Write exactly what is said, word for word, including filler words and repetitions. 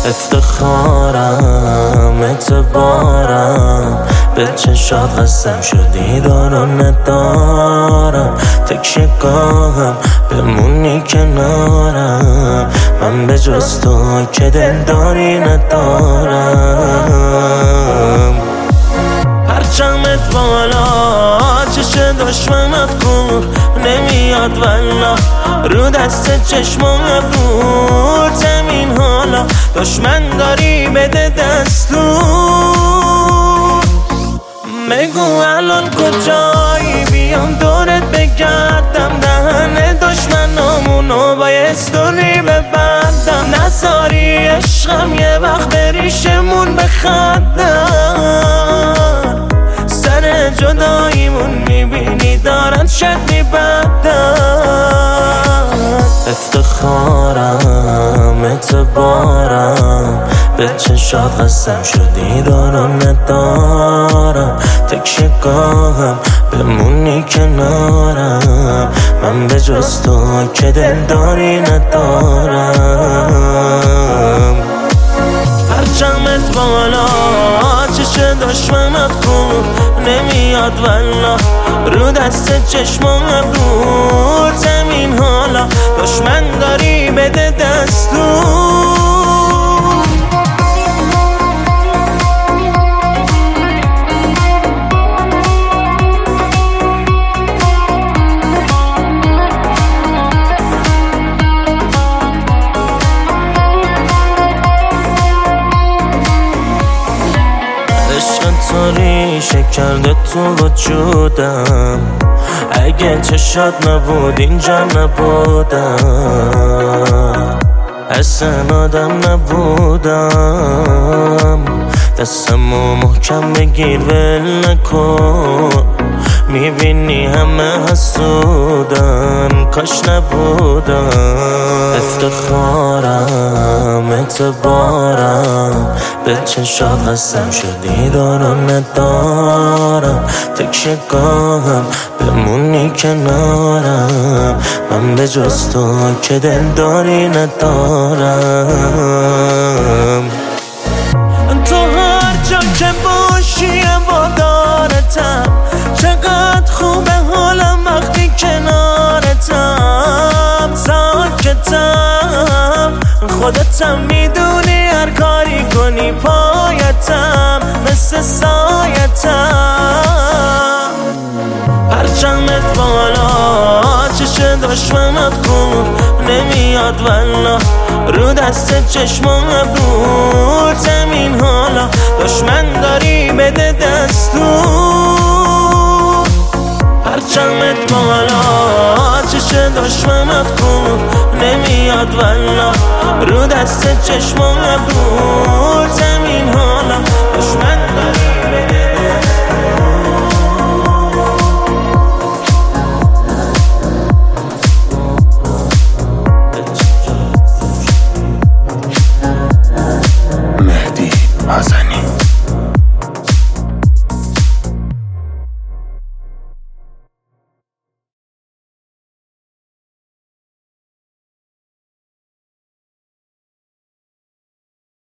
افتخارم اعتبارم به چشات قسم شدی دارو ندارم تکیه گاهم بمونی کنارم من به جز تو که دلداری ندارم پرچمت بالا چش دشمنت کور نمیاد والا رو دست چشمم ابرو زمین حالا دشمن داری بده دستور بگو الان کجایی بیام دورت بگردم دهن دشمنامونو با یه استوری ببندم نذاری عشقم یه وقت بریشمون بخندم سر جداییمون میبینی دارن شد میبندن افتخارم اعتبارم به چشات قسم شدی دارو ندارم تکیه گاهم بمونی کنارم من به جز تو که دلداری ندارم پرچمت بالا چش دشمنت کور نمیاد والا رو دست چشمم ابرو زمین حالا دشمن داری بده دستور تو ریشه کرده تو وجودم اگه چشات نبود اینجا نبودم اصلا آدم نبودم دستمو محکم بگیر ول نکن میبینی همه حسودن کاش نبودم افتخارم اعتبارم به چشات قسم شدی دارو ندارم تکیه گاهم بمونی کنارم من به جز تو که دلداری ندارم تو هر جا که باشی وادارتم چقدر خوبه حالم وقتی کنارتم ساکتم خودتم میدونی هر کاری کنی پایتم مثل سایتم پرچمت بالا چش دشمنت کور نمیاد والا رو دست چشمم ابرو زمین حالا دشمن داری بده دستور پرچمت بالا چش دشمنت کور نمیاد والا رو دست چشمم ابرو زمین حالا